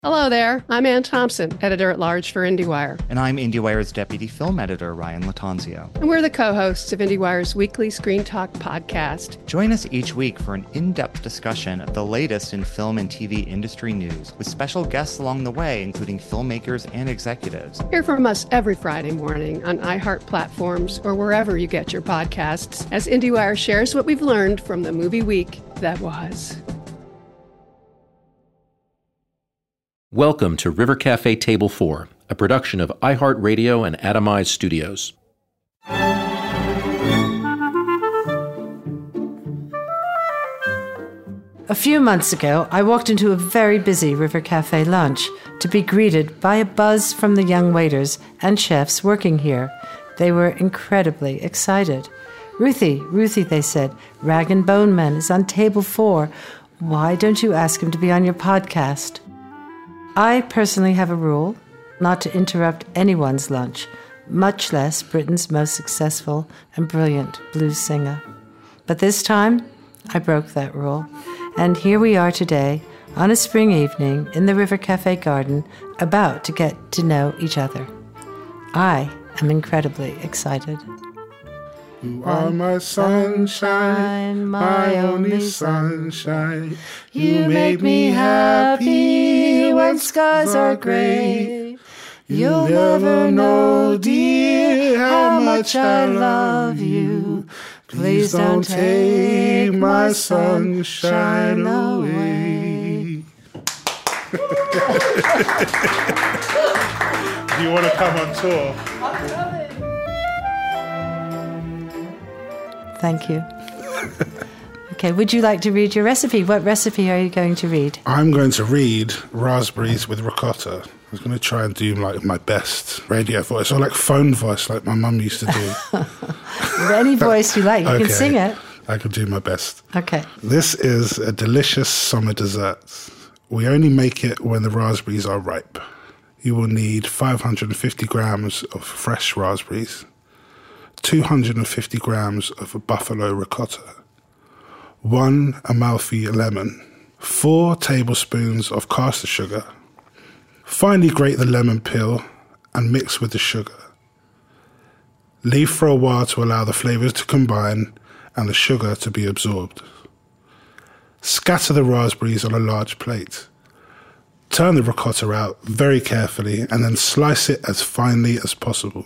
Hello there. I'm Ann Thompson, editor-at-large for IndieWire. And I'm IndieWire's deputy film editor, Ryan Latanzio. And we're the co-hosts of IndieWire's weekly Screen Talk podcast. Join us each week for an in-depth discussion of the latest in film and TV industry news, with special guests along the way, including filmmakers and executives. Hear from us every Friday morning on iHeart platforms or wherever you get your podcasts, as IndieWire shares what we've learned from the movie week that was. Welcome to River Cafe Table 4, a production of iHeartRadio and Atomize Studios. A few months ago, I walked into a very busy River Cafe lunch to be greeted by a buzz from the young waiters and chefs working here. They were incredibly excited. Ruthie, they said, Rag and Bone Man is on table 4. Why don't you ask him to be on your podcast? I personally have a rule not to interrupt anyone's lunch, much less Britain's most successful and brilliant blues singer. But this time, I broke that rule. And here we are today, on a spring evening in the River Cafe garden, about to get to know each other. I am incredibly excited. You are my sunshine, my only sunshine. You make me happy when skies are gray. You'll never know, dear, how much I love you. Please don't take my sunshine away. Do you want to come on tour? I'm coming. Thank you. Okay, would you like to read your recipe? What recipe are you going to read? I'm going to read raspberries with ricotta. I was going to try and do like my best radio voice, or like phone voice, like my mum used to do. Any voice you like, you can sing it. I can do my best. Okay. This is a delicious summer dessert. We only make it when the raspberries are ripe. You will need 550 grams of fresh raspberries, 250 grams of buffalo ricotta, 1 Amalfi lemon, 4 tablespoons of caster sugar. Finely grate the lemon peel and mix with the sugar. Leave for a while to allow the flavors to combine and the sugar to be absorbed. Scatter the raspberries on a large plate. Turn the ricotta out very carefully and then slice it as finely as possible.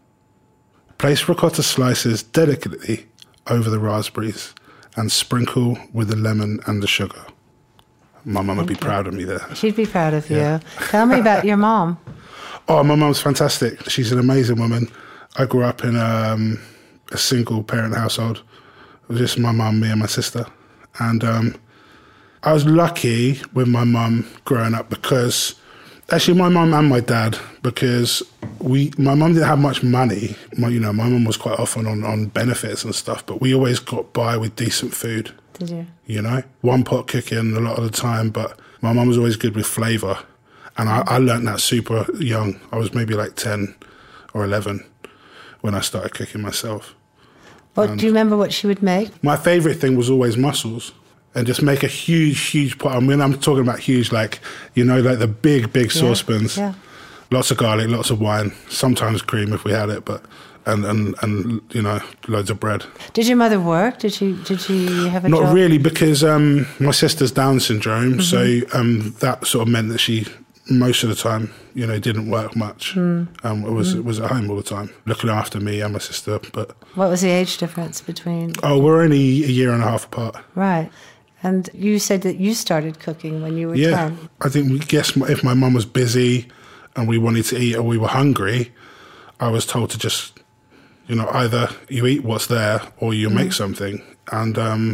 Place ricotta slices delicately over the raspberries and sprinkle with the lemon and the sugar. My mum would be proud of me there. She'd be proud of you. Yeah. Tell me about your mom. Oh, my mum's fantastic. She's an amazing woman. I grew up in a single-parent household. It was just my mum, me and my sister. And I was lucky with my mum growing up because... Actually, my mum and my dad, because my mum didn't have much money. My mum was quite often on benefits and stuff, but we always got by with decent food. Did you? You know? One pot cooking a lot of the time, but my mum was always good with flavour. And I learnt that super young. I was maybe like 10 or 11 when I started cooking myself. Do you remember what she would make? My favourite thing was always mussels. And just make a huge pot. I mean, I'm talking about huge, like, like the big saucepans. Yeah. Lots of garlic, lots of wine, sometimes cream if we had it, but and loads of bread. Did your mother work? Did she have a job? Not really, because my sister's Down syndrome, so that sort of meant that she most of the time, didn't work much. Was at home all the time, looking after me and my sister. But what was the age difference between? Oh, we're only a year and a half apart. Right. And you said that you started cooking when you were 10. I think, if my mum was busy and we wanted to eat or we were hungry, I was told to just, either you eat what's there or you make something. And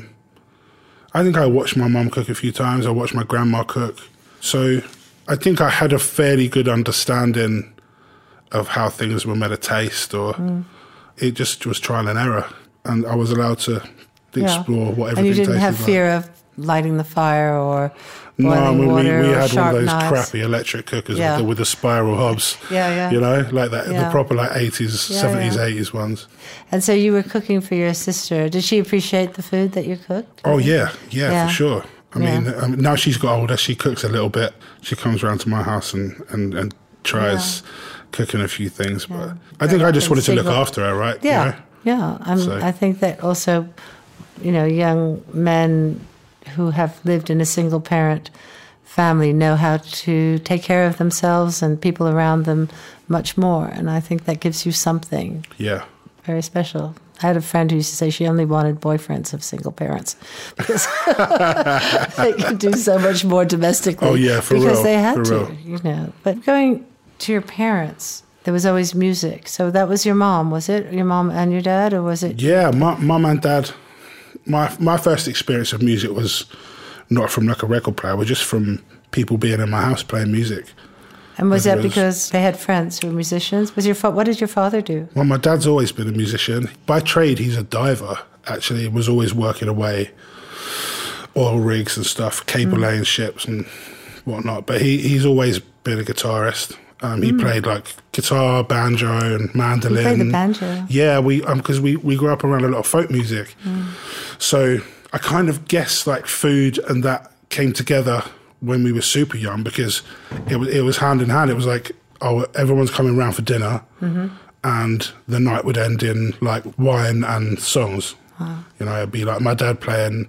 I think I watched my mum cook a few times. I watched my grandma cook. So I think I had a fairly good understanding of how things were meant to taste, or it just was trial and error. And I was allowed to explore what everything tasted like. And you didn't have fear of lighting the fire or boiling water we or had sharp one of those knives. Crappy electric cookers with the spiral hobs. Yeah. Like that, the proper 80s, 70s, 80s ones. And so you were cooking for your sister. Did she appreciate the food that you cooked? Oh, yeah, for sure. I mean, now she's got older, she cooks a little bit. She comes around to my house and tries cooking a few things. But I think I just wanted to look after her, right? Yeah, I think that also, young men who have lived in a single-parent family know how to take care of themselves and people around them much more. And I think that gives you something very special. I had a friend who used to say she only wanted boyfriends of single parents because they could do so much more domestically. Oh, yeah, for real. Because they had to, But going to your parents, there was always music. So that was your mom, was it? Your mom and your dad, or was it? Yeah, mom and dad. My first experience of music was not from like a record player, but just from people being in my house playing music. And was that because they had friends who were musicians? What did your father do? Well, my dad's always been a musician. By trade, he's a diver, actually. He was always working away, oil rigs and stuff, cable laying ships and whatnot. But he's always been a guitarist. He played like guitar, banjo and mandolin. You played the banjo? Yeah, because we grew up around a lot of folk music. So I kind of guess like food and that came together when we were super young, because it was hand in hand. It was like, everyone's coming round for dinner, and the night would end in like wine and songs. Wow. It'd be like my dad playing.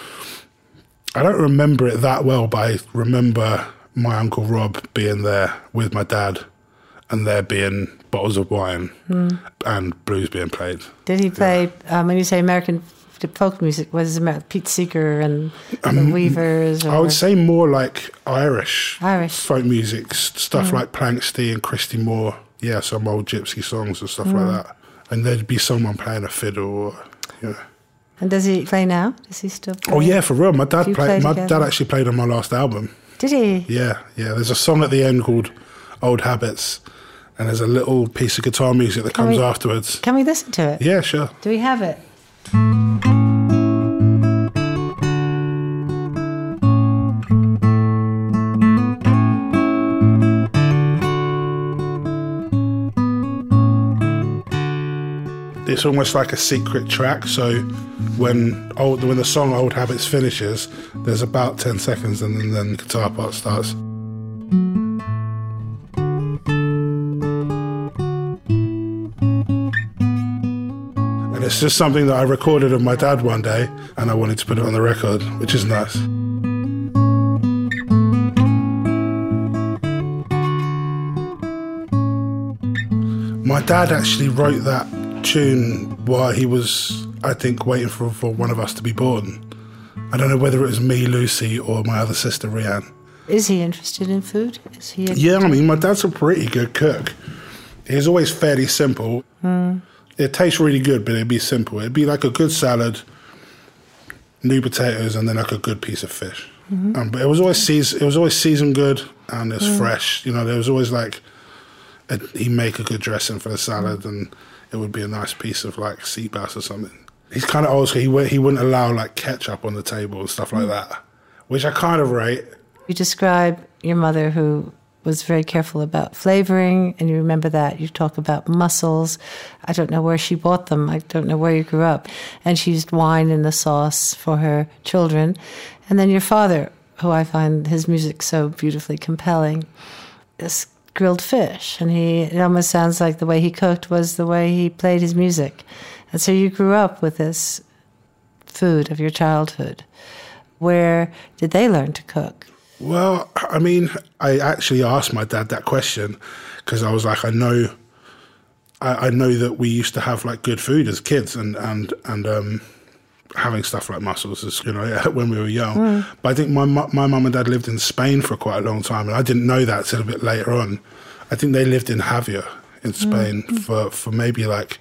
I don't remember it that well, but I remember my Uncle Rob being there with my dad, and there being bottles of wine and blues being played. Did he play, when you say American folk music, was it Pete Seeger and the Weavers? Or? I would say more like Irish folk music, stuff like Planxty and Christy Moore. Yeah, some old gypsy songs and stuff like that. And there'd be someone playing a fiddle. And does he play now? Does he still play? Oh yeah, for real. My dad actually played on my last album. Did he? Yeah. There's a song at the end called Old Habits, and there's a little piece of guitar music that comes afterwards. Can we listen to it? Yeah, sure. Do we have it? It's almost like a secret track, so when the song Old Habits finishes, there's about 10 seconds and then the guitar part starts. And it's just something that I recorded of my dad one day, and I wanted to put it on the record, which is nice. My dad actually wrote that tune while he was, I think, waiting for one of us to be born. I don't know whether it was me, Lucy, or my other sister, Rianne. Is he interested in food? Yeah, I mean, my dad's a pretty good cook. He's always fairly simple. It tastes really good, but it'd be simple. It'd be like a good salad, new potatoes, and then like a good piece of fish. But it was always seasoned good, and it's fresh. There was always like he'd make a good dressing for the salad, and it would be a nice piece of like sea bass or something. He's kind of old school. He wouldn't allow like ketchup on the table and stuff like that, which I kind of rate. You describe your mother, who was very careful about flavoring, and you remember that. You talk about mussels. I don't know where she bought them. I don't know where you grew up. And she used wine in the sauce for her children. And then your father, who I find his music so beautifully compelling, is grilled fish, and it almost sounds like the way he cooked was the way he played his music. And so you grew up with this food of your childhood. Where did they learn to cook? Well, I mean, I actually asked my dad that question because I was like, I know that we used to have like good food as kids, and having stuff like mussels as when we were young. But I think my mum and dad lived in Spain for quite a long time, and I didn't know that till a bit later on. I think they lived in Javier in Spain for maybe like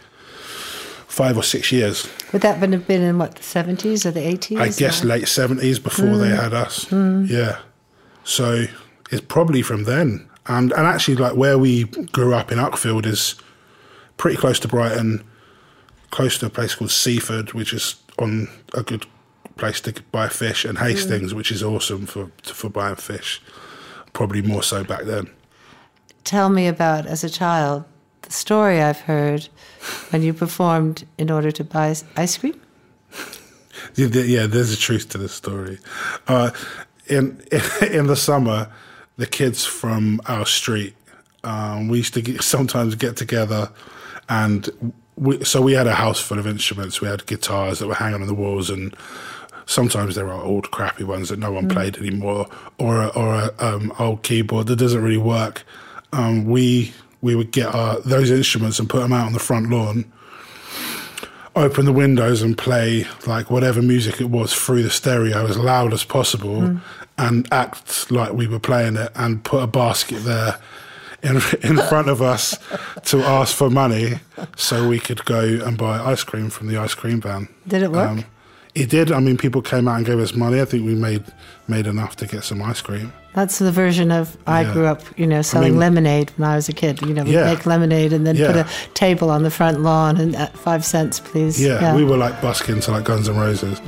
5 or 6 years. Would that have been in the 70s or the 80s? I guess late 70s before they had us. Yeah. So it's probably from then. And actually, like where we grew up in Uckfield is pretty close to Brighton, close to a place called Seaford, which is on a good place to buy fish, and Hastings, which is awesome for buying fish, probably more so back then. Tell me about, as a child, the story I've heard when you performed in order to buy ice cream. Yeah, there's a truth to this story. In the summer, the kids from our street, we used to sometimes get together, and we had a house full of instruments. We had guitars that were hanging on the walls, and sometimes there are old crappy ones that no one played anymore, or a old keyboard that doesn't really work. We would get those instruments and put them out on the front lawn, open the windows and play like whatever music it was through the stereo as loud as possible, and act like we were playing it, and put a basket there in front of us to ask for money so we could go and buy ice cream from the ice cream van. Did it work? It did. I mean, people came out and gave us money. I think we made enough to get some ice cream. That's the version of I grew up, selling lemonade when I was a kid. We'd make lemonade and then put a table on the front lawn and at 5 cents, please. Yeah, we were like busking to like Guns N' Roses.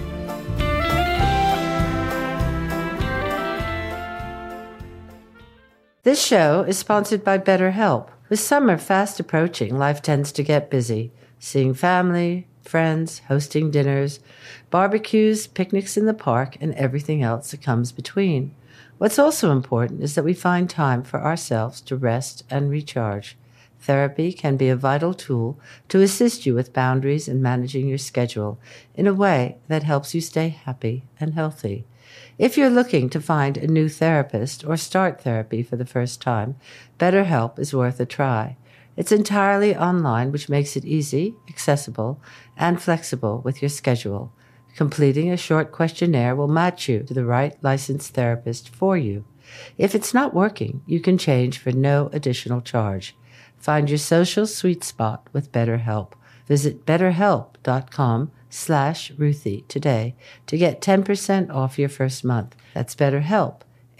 This show is sponsored by BetterHelp. With summer fast approaching, life tends to get busy. Seeing family, friends, hosting dinners, barbecues, picnics in the park, and everything else that comes between. What's also important is that we find time for ourselves to rest and recharge. Therapy can be a vital tool to assist you with boundaries and managing your schedule in a way that helps you stay happy and healthy. If you're looking to find a new therapist or start therapy for the first time, BetterHelp is worth a try. It's entirely online, which makes it easy, accessible, and flexible with your schedule. Completing a short questionnaire will match you to the right licensed therapist for you. If it's not working, you can change for no additional charge. Find your social sweet spot with BetterHelp. Visit betterhelp.com/Ruthie today to get 10% off your first month. That's BetterHelp,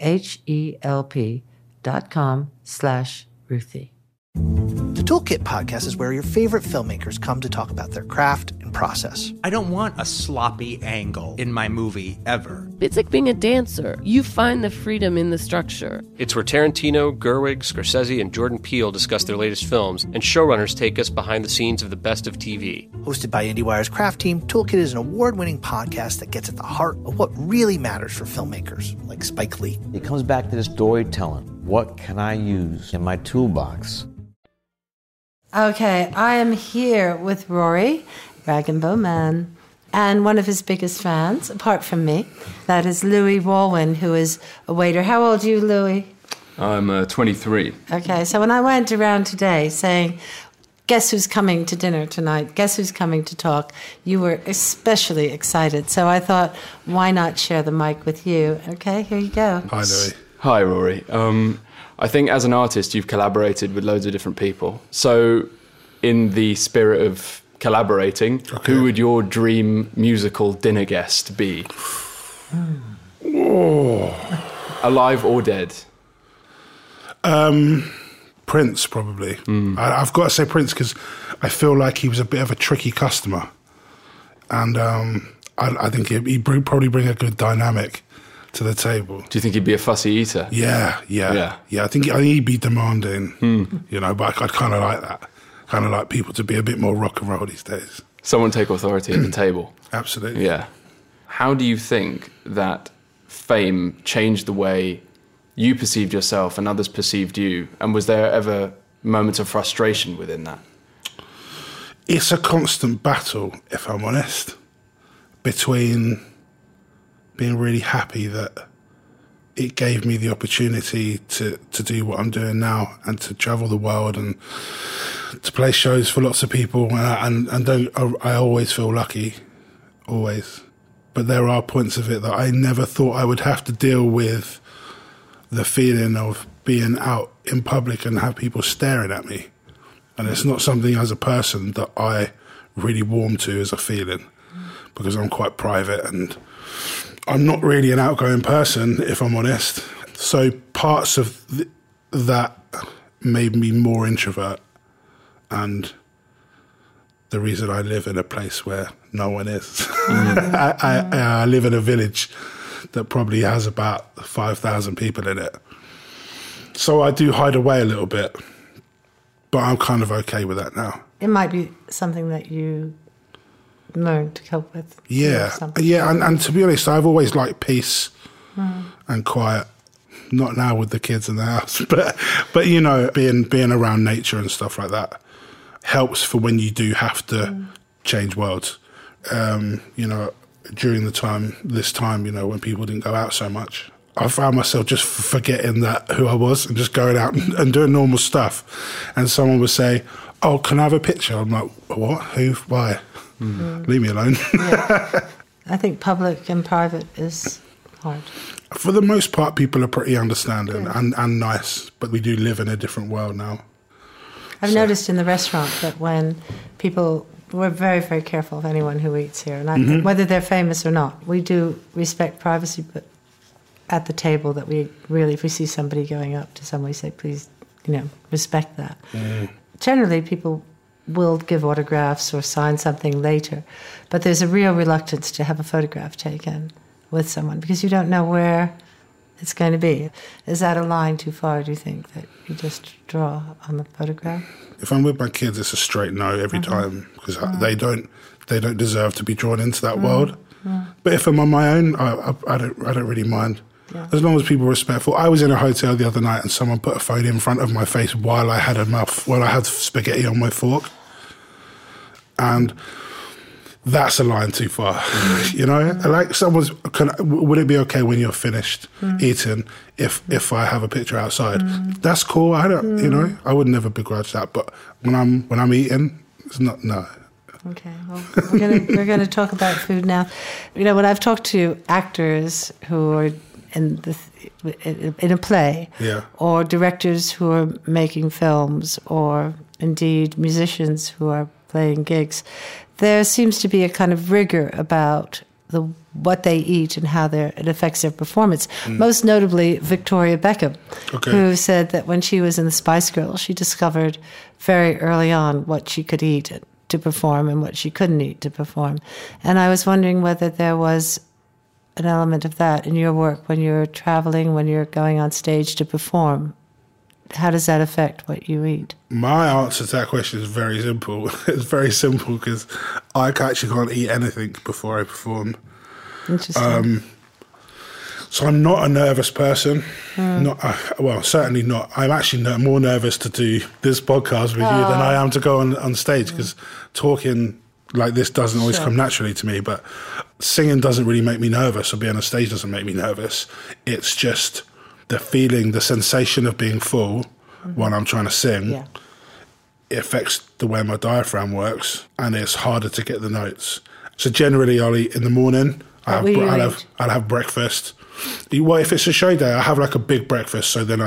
HELP.com/Ruthie. The Toolkit podcast is where your favorite filmmakers come to talk about their craft and process. I don't want a sloppy angle in my movie ever. It's like being a dancer. You find the freedom in the structure. It's where Tarantino, Gerwig, Scorsese, and Jordan Peele discuss their latest films, and showrunners take us behind the scenes of the best of TV. Hosted by IndieWire's craft team, Toolkit is an award-winning podcast that gets at the heart of what really matters for filmmakers, like Spike Lee. It comes back to this storytelling. What can I use in my toolbox? Okay, I am here with Rory, Rag and Bowman, and one of his biggest fans, apart from me. That is Louis Walwyn, who is a waiter. How old are you, Louis? I'm 23. Okay, so when I went around today saying, guess who's coming to dinner tonight? Guess who's coming to talk? You were especially excited. So I thought, why not share the mic with you? Okay, here you go. Hi, Louis. Hi, Rory. I think as an artist, you've collaborated with loads of different people. So in the spirit of collaborating, who would your dream musical dinner guest be? Alive or dead? Prince, probably. I've got to say Prince because I feel like he was a bit of a tricky customer. And I think he'd probably bring a good dynamic to the table. Do you think he'd be a fussy eater? Yeah. I think he'd be demanding, but I'd kind of like that. Kind of like people to be a bit more rock and roll these days. Someone take authority at the table. Absolutely. Yeah. How do you think that fame changed the way you perceived yourself and others perceived you? And was there ever moments of frustration within that? It's a constant battle, if I'm honest, between being really happy that it gave me the opportunity to do what I'm doing now and to travel the world and to play shows for lots of people. And I always feel lucky, always. But there are points of it that I never thought I would have to deal with the feeling of being out in public and have people staring at me. And it's not something as a person that I really warm to as a feeling because I'm quite private and I'm not really an outgoing person, if I'm honest. So parts of that made me more introvert. And the reason I live in a place where no one is. I live in a village that probably has about 5,000 people in it. So I do hide away a little bit. But I'm kind of okay with that now. It might be something that you learned to cope with. Yeah, and to be honest, I've always liked peace and quiet. Not now with the kids in the house, but you know, being around nature and stuff like that helps for when you do have to change worlds. You know, during this time, you know, when people didn't go out so much, I found myself just forgetting who I was and just going out and doing normal stuff. And someone would say, "Oh, can I have a picture?" I'm like, "What? Who? Why? Leave me alone." Yeah. I think public and private is hard. For the most part, people are pretty understanding and nice, but we do live in a different world now. I've noticed in the restaurant that when we're very, very careful of anyone who eats here, and whether they're famous or not, we do respect privacy, but at the table that we really, if we see somebody going up to someone, we say, please, you know, respect that. Generally, people will give autographs or sign something later, but there's a real reluctance to have a photograph taken with someone because you don't know where it's going to be. Is that a line too far, do you think, that you just draw on the photograph? If I'm with my kids, it's a straight no every time because they don't deserve to be drawn into that world. But if I'm on my own, I don't really mind. Yeah. As long as people are respectful. I was in a hotel the other night and someone put a phone in front of my face while I had spaghetti on my fork. And that's a line too far, you know? Like would it be okay when you're finished eating if I have a picture outside? That's cool. I don't, you know, I would never begrudge that. But when I'm eating, it's not, no. Okay, well, we're gonna talk about food now. You know, when I've talked to actors who are in a play, or directors who are making films, or indeed musicians who are playing gigs, there seems to be a kind of rigor about what they eat and how it affects their performance. Most notably, Victoria Beckham, who said that when she was in the Spice Girls, she discovered very early on what she could eat to perform and what she couldn't eat to perform. And I was wondering whether there was an element of that in your work when you're traveling, when you're going on stage to perform. How does that affect what you eat? My answer to that question is very simple. It's very simple because I actually can't eat anything before I perform. Interesting. So I'm not a nervous person. Certainly not. I'm actually more nervous to do this podcast with you than I am to go on stage because talking like this doesn't always come naturally to me. But singing doesn't really make me nervous, or being on stage doesn't make me nervous. It's just the feeling, the sensation of being full when I'm trying to sing. Yeah. It affects the way my diaphragm works, and it's harder to get the notes. So generally, I'll eat in the morning. I'll have breakfast. Well, if it's a show day, I have like a big breakfast, so then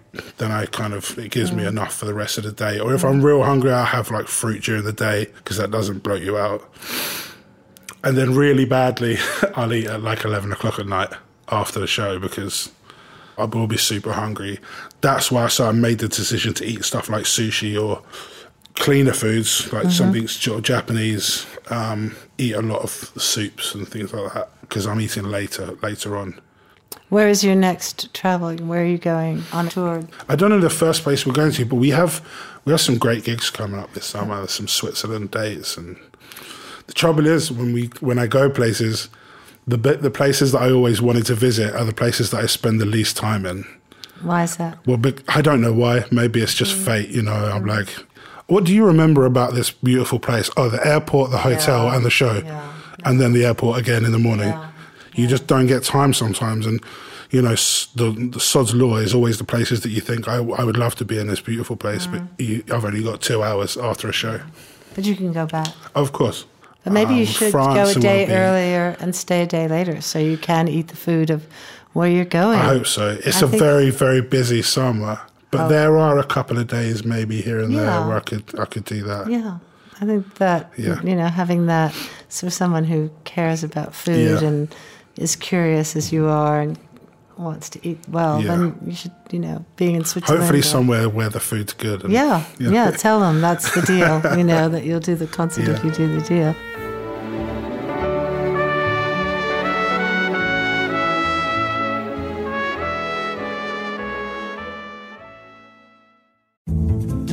it gives me enough for the rest of the day. Or if I'm real hungry, I'll have like fruit during the day because that doesn't bloat you out. And then really badly, I'll eat at like 11 o'clock at night after the show because I will be super hungry. That's why I made the decision to eat stuff like sushi or cleaner foods, like something Japanese, eat a lot of soups and things like that because I'm eating later on. Where is your next traveling? Where are you going on tour? I don't know the first place we're going to, but we have some great gigs coming up this summer. There's some Switzerland dates, and the trouble is when I go places, the places that I always wanted to visit are the places that I spend the least time in. Why is that? Well, I don't know why. Maybe it's just fate, you know. I'm like, what do you remember about this beautiful place? Oh, the airport, the hotel, and the show. Yeah. And then the airport again in the morning. Yeah. You just don't get time sometimes. And, you know, the sod's law is always the places that you think, I would love to be in this beautiful place, but I've only got 2 hours after a show. But you can go back. Of course. But maybe you should go a day earlier and stay a day later so you can eat the food of where you're going. I hope so. It's a very, very busy summer. But there are a couple of days maybe here and there where I could do that. Yeah. I think that, you know, having that, so someone who cares about food and is curious as you are and wants to eat well, then you should, you know, being in Switzerland. Hopefully somewhere where the food's good. And, tell them that's the deal, you know, that you'll do the concert if you do the deal.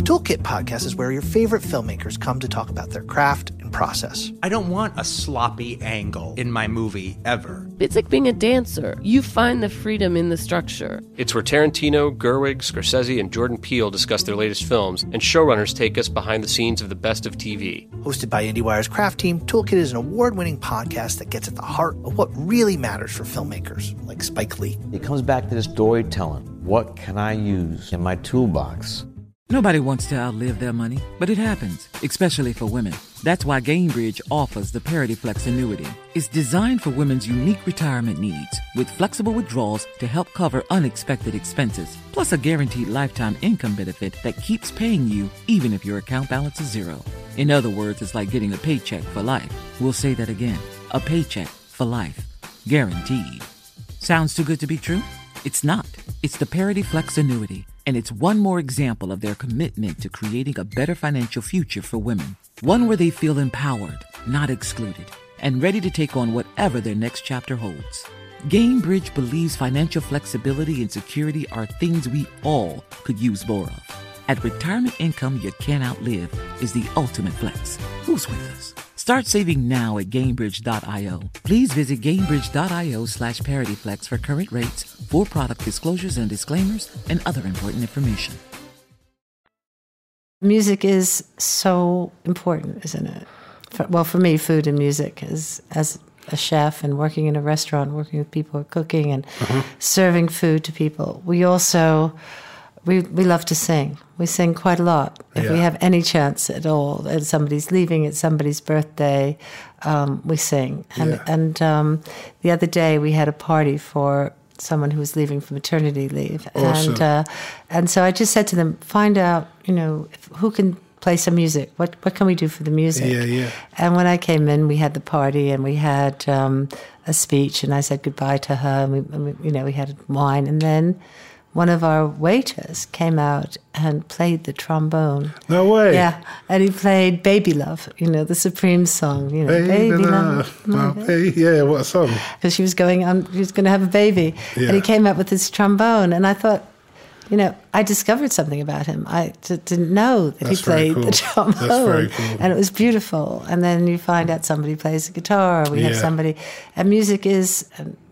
Toolkit Podcast is where your favorite filmmakers come to talk about their craft and process. I don't want a sloppy angle in my movie ever. It's like being a dancer. You find the freedom in the structure. It's where Tarantino, Gerwig, Scorsese, and Jordan Peele discuss their latest films, and showrunners take us behind the scenes of the best of TV. Hosted by IndieWire's craft team, Toolkit is an award-winning podcast that gets at the heart of what really matters for filmmakers, like Spike Lee. It comes back to this storytelling. What can I use in my toolbox? Nobody wants to outlive their money, but it happens, especially for women. That's why Gainbridge offers the Parity Flex annuity. It's designed for women's unique retirement needs, with flexible withdrawals to help cover unexpected expenses, plus a guaranteed lifetime income benefit that keeps paying you even if your account balance is zero. In other words, it's like getting a paycheck for life. We'll say that again. A paycheck for life. Guaranteed. Sounds too good to be true? It's not. It's the Parity Flex annuity. And it's one more example of their commitment to creating a better financial future for women. One where they feel empowered, not excluded, and ready to take on whatever their next chapter holds. Gainbridge believes financial flexibility and security are things we all could use more of. At retirement income you can't outlive is the ultimate flex. Who's with us? Start saving now at Gainbridge.io. Please visit Gainbridge.io/ParityFlex for current rates, for product disclosures and disclaimers, and other important information. Music is so important, isn't it? For me, food and music is, as a chef and working in a restaurant, working with people, cooking and serving food to people. We also... We love to sing. We sing quite a lot. If we have any chance at all, and somebody's leaving, it's somebody's birthday, we sing. And the other day we had a party for someone who was leaving for maternity leave. Awesome. And so I just said to them, find out, who can play some music. What can we do for the music? Yeah. And when I came in, we had the party and we had a speech, and I said goodbye to her. And we had wine, and then one of our waiters came out and played the trombone. No way. Yeah, and he played Baby Love, the Supreme song. Baby Love. Yeah, what a song. Because she was going to have a baby. Yeah. And he came out with this trombone, and I thought, I discovered something about him. I didn't know that he played the trombone. That's very cool. And it was beautiful. And then you find out somebody plays the guitar, or we have somebody. And music is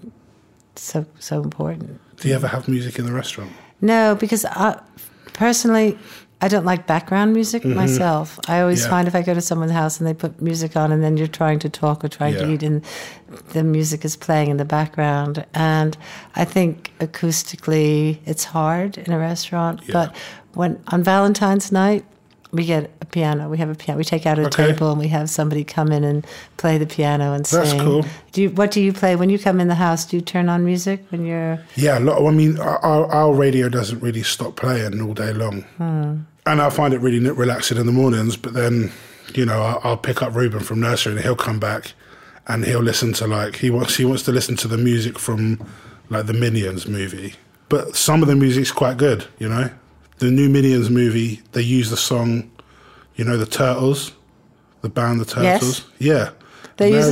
so important. Do you ever have music in the restaurant? No, because personally, I don't like background music myself. I always find if I go to someone's house and they put music on and then you're trying to talk or trying to eat and the music is playing in the background. And I think acoustically it's hard in a restaurant. Yeah. But when on Valentine's night, we get a piano. We have a piano. We take out a table and we have somebody come in and play the piano and sing. That's cool. What do you play when you come in the house? Do you turn on music when you're? Yeah, a lot. I mean, our radio doesn't really stop playing all day long, and I find it really relaxing in the mornings. But then, I'll pick up Ruben from nursery and he'll come back, and he'll listen to he wants to listen to the music from the Minions movie. But some of the music's quite good, The new Minions movie, they use the song, the Turtles, the band The Turtles. Yes. Yeah. They use the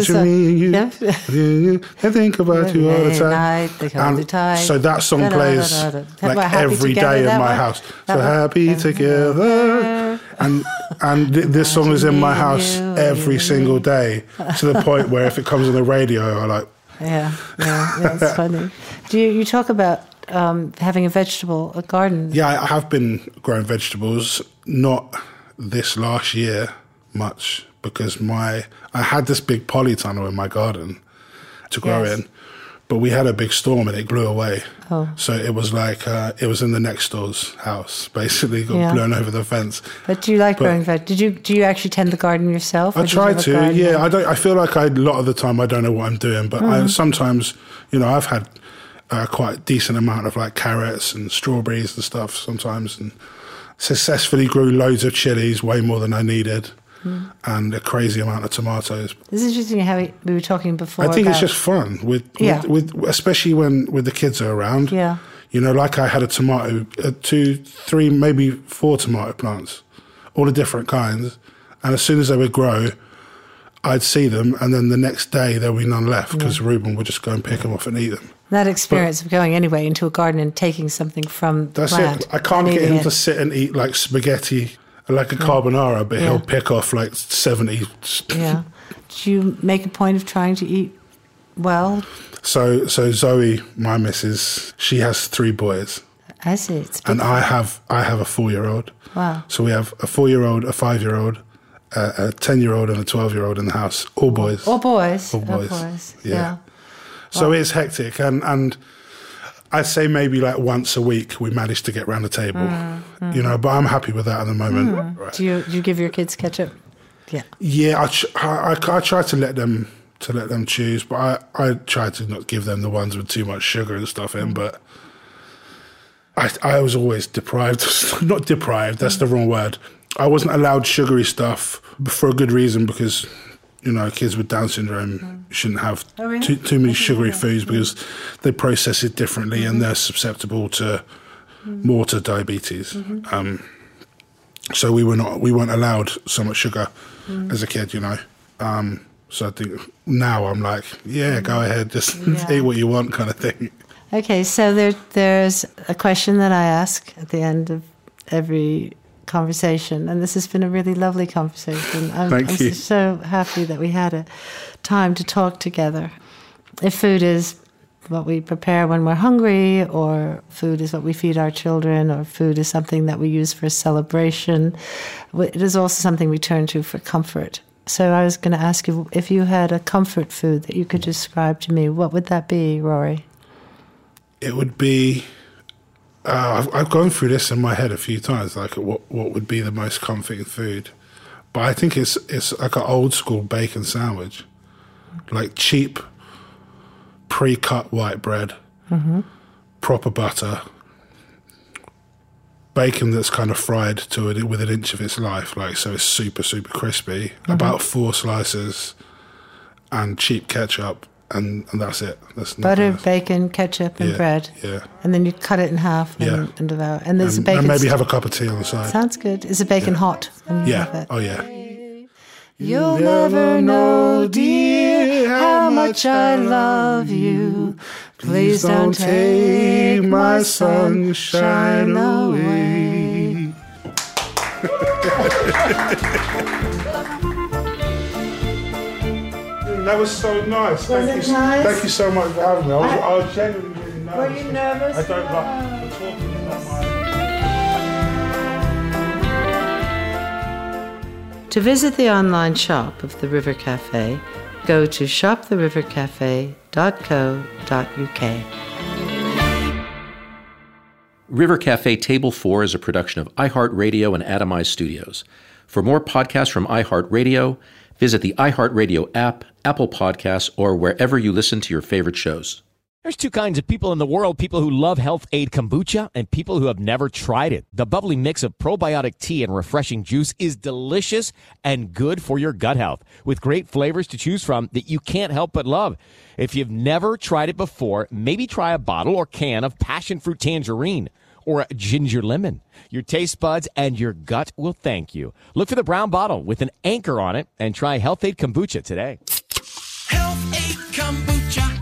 song. I think about you all the time. So that song plays every day in my house. So happy together. And this song is in my house every single day, to the point where if it comes on the radio, I like... Yeah, that's funny. Do you talk about having a garden? Yeah, I have been growing vegetables, not this last year much, because I had this big polytunnel in my garden to grow in, but we had a big storm and it blew away. Oh. So it was it was in the next door's house, basically, got blown over the fence. But do you like growing vegetables? Do you actually tend the garden yourself? I try to, yeah. I feel like a lot of the time I don't know what I'm doing, but I sometimes, I've had quite a decent amount of carrots and strawberries and stuff sometimes, and successfully grew loads of chilies, way more than I needed, and a crazy amount of tomatoes. It's interesting how we were talking before. I think it's just fun with especially when the kids are around. Yeah. I had a tomato, 2, 3, maybe 4 tomato plants, all the different kinds, and as soon as they would grow, I'd see them, and then the next day there would be none left because Ruben would just go and pick them off and eat them. That experience of going anyway into a garden and taking something from the plant. It. I can't get him to sit and eat like spaghetti, like a carbonara, but he'll pick off like 70. Yeah. Do you make a point of trying to eat well? So Zoe, my missus, she has 3 boys. I see. And I have a 4-year-old. Wow. So we have a 4-year-old, a 5-year-old, a 10-year-old and a 12-year-old in the house. All boys. All boys. All boys. All boys. Yeah. So it's hectic. And I'd say maybe like once a week we manage to get round the table, you know, but I'm happy with that at the moment. Right. Do you give your kids ketchup? Yeah. Yeah, I try to let them choose, but I try to not give them the ones with too much sugar and stuff in, but I was always deprived. Not deprived, that's the wrong word. I wasn't allowed sugary stuff for a good reason, because, you know, kids with Down syndrome shouldn't have too many sugary foods because they process it differently and they're susceptible to more to diabetes. So we weren't allowed so much sugar as a kid, you know. So I think now I'm like, go ahead, just eat what you want kind of thing. Okay, so there's a question that I ask at the end of every conversation, and this has been a really lovely conversation. I'm so happy that we had a time to talk together. If food is what we prepare when we're hungry, or food is what we feed our children, or food is something that we use for a celebration, it is also something we turn to for comfort. So I was going to ask you, if you had a comfort food that you could describe to me, what would that be, Rory? It would be, I've gone through this in my head a few times, like what would be the most comforting food. But I think it's like an old school bacon sandwich, like cheap, pre-cut white bread, proper butter, bacon that's kind of fried to it with an inch of its life, like, so it's super, super crispy, about 4 slices, and cheap ketchup. And that's it. That's butter, bacon, ketchup, and bread. Yeah. And then you cut it in half and devour. And there's a bacon. And maybe have a cup of tea on the side. Sounds good. Is the bacon hot when you have it? Oh, yeah. You'll never know, dear, how much I love you. Please don't take my sunshine away. That was so nice. Nice? Thank you so much for having me. I was genuinely really nervous. Were you nervous? I don't like talking in my mind. To visit the online shop of the River Cafe, go to shoptherivercafe.co.uk. River Cafe Table 4 is a production of iHeartRadio and Atomized Studios. For more podcasts from iHeartRadio, visit the iHeartRadio app, Apple Podcasts, or wherever you listen to your favorite shows. There's 2 kinds of people in the world, people who love Health Aid Kombucha and people who have never tried it. The bubbly mix of probiotic tea and refreshing juice is delicious and good for your gut health, with great flavors to choose from that you can't help but love. If you've never tried it before, maybe try a bottle or can of passion fruit tangerine or a ginger lemon. Your taste buds and your gut will thank you. Look for the brown bottle with an anchor on it and try Health Aid Kombucha today. Health Aid Kombucha.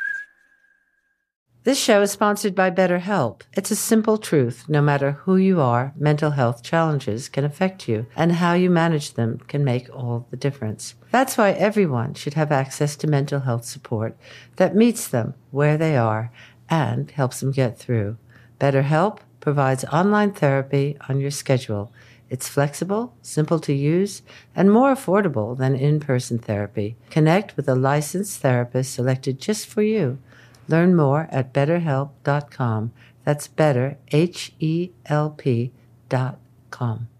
This show is sponsored by BetterHelp. It's a simple truth. No matter who you are, mental health challenges can affect you, and how you manage them can make all the difference. That's why everyone should have access to mental health support that meets them where they are and helps them get through. BetterHelp provides online therapy on your schedule. It's flexible, simple to use, and more affordable than in-person therapy. Connect with a licensed therapist selected just for you. Learn more at betterhelp.com. That's better, HELP.com.